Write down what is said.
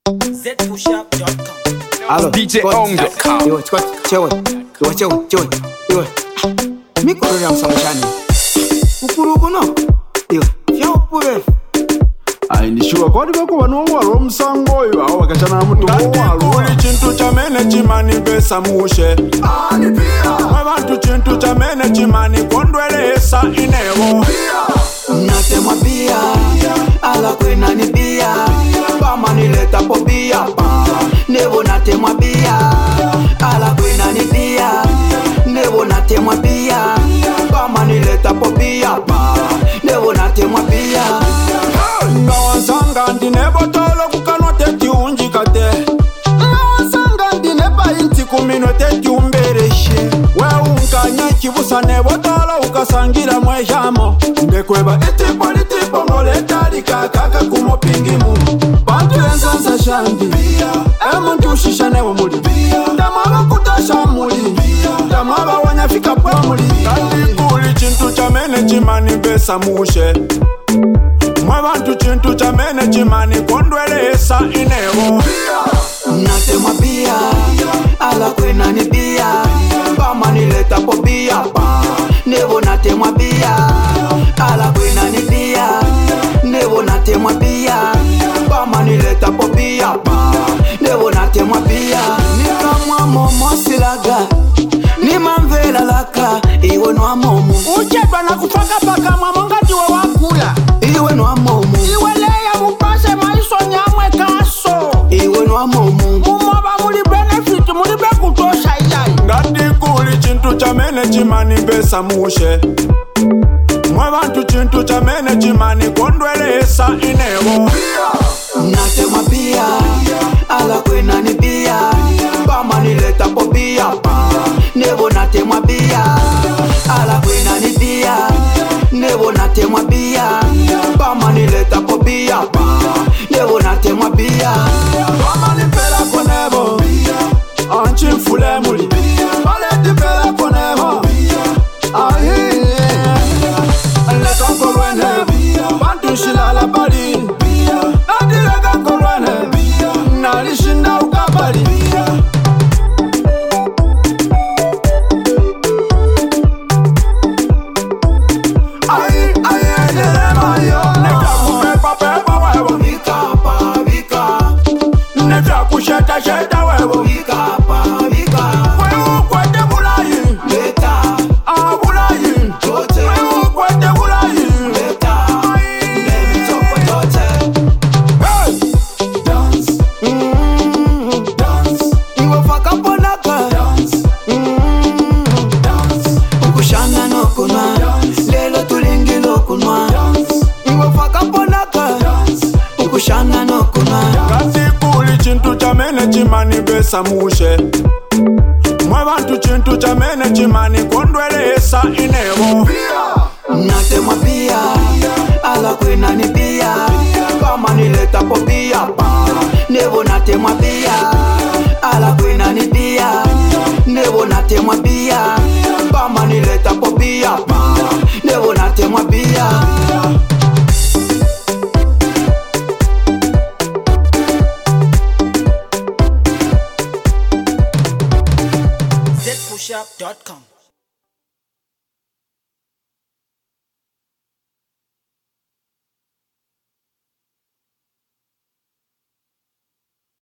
Allo, DJOng.com. Yo, Scott, chewe. Yo. Mi koro yam samashani. Ukuru kuno. Yo, fya upure. Aindishuwa kwadi bako wanongwalo msango oyo awo wakachana mutu wongwalo Kuli chintu chamene chimani besa mushe Ani pia Mwabantu chintu chamene chimani kondwelesa inewo Natemwa bia, ala kwena ni bia. Bama nileta po bia. Nevo natemwa bia, ala kwena ni bia. Nevo natemwa bia. Bama nileta po bia. Nevo natemwa bia. Ngawasanga ndine botolo kukano teti unjikate Ngawasanga ndine bayinti kumino teti umbereshe We unkanya chibusa ne botolo ukasangira mwejamo Ndekweba itipo ngoletali kakaka kumopingimu Bantu ensansa shandi Emuntu ushisha newo muli Ndamaba kutasha muli Ndamaba wanyafika pwa muli Kandi kuli chintu chamene chimani besa mushe Mwabantu chintu chamene chimani kondwelesa inewo Natemwa bia, ala kwena ni bia. Bama nileta po bia. Nevo natemwa bia, ala kwena ni bia. Nevo natemwa bia. Bama nileta po bia. Nevo natemwa bia. Nikamwa momo silaga, nimamvela laka. Iwe nwa momo, Uchedwa na kufaka paka mwamongati wa wakula iwe nwa momo, Iwe leya mupase maiso nyamwe kaso iwe nwa momo. Mumaba muli benefit muli bekutosha iyai Ngati kuli chintu chamene chimani besa mushe Mwabantu chintu chamene chimani kondwelesa inewo Natemwa bia, ala kwena ni bia. Bama nileta po bia. Nevo natemwa bia, ala kwena ni bia. Nevo natemwa bia. Bama nileta po bia. Nevo natemwa bia. Mama ni pela konevo Anchi mfule muli Bale di pela konevo Ahi Leka korwene Bantu shilala bali Nadi leka korwene Nali shinda ukabali Ahi Jerema yo Neka kupepa pepa wewo Vikapa, vika, Neka kusheta sheta wewo vikapa, vika. Wewo kwete bulayi Leta, Bulayi chote, Wewo kwete bulayi leta. Nemi chopo chote. Hey! Dance, dance. Iwe faka ponaka. Dance, dance. Ukushanga no kunwa. Lelo tulingi no kunwa. Iwe faka ponaka. Ukushanga no kunwa. Kasi kuli chintu chamene chimani besa mushe Mwabantu chintu chamene chimani kondwelesa inewo Natemwa bia, ala kwena ni bia. Bama nileta po bia. Nevo natemwa bia, ala kwena ni bia. Nevo natemwa bia. Bama nileta po bia. Nevo natemwa bia. ZPushUp.com